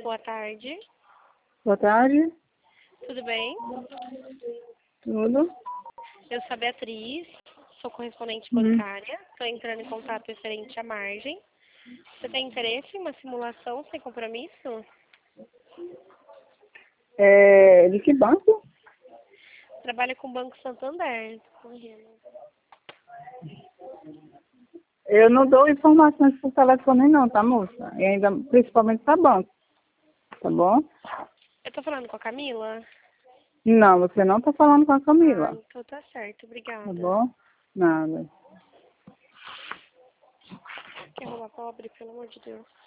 Boa tarde. Boa tarde. Tudo bem? Tudo? Eu sou a Beatriz, sou correspondente bancária. Estou entrando em contato referente à margem. Você tem interesse em uma simulação sem compromisso? De que banco? Trabalha com o Banco Santander. Eu não dou informações por telefone não, tá, moça? E ainda, principalmente para banco. Tá bom? Eu estou falando com a Camila? Não, você não tá falando com a Camila. Então tá certo, obrigada. Tá bom? Nada. Quer roubar pobre, pelo amor de Deus.